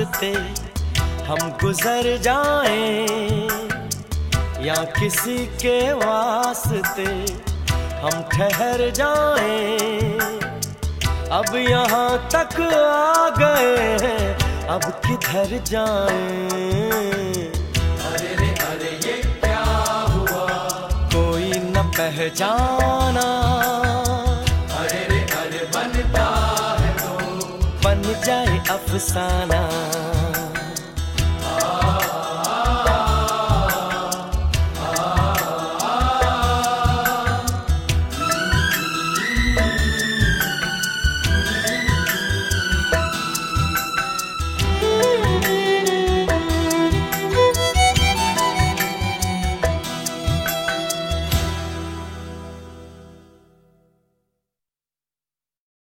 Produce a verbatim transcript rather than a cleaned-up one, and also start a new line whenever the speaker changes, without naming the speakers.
रास्ते हम गुजर जाएं, या किसी के वास्ते हम ठहर जाएं। अब यहाँ तक आ गए हैं, अब किधर जाएं।
अरे रे अरे ये क्या हुआ,
कोई न पहचाना।
अरे रे अरे बनता है तो
बन जाए अफसाना।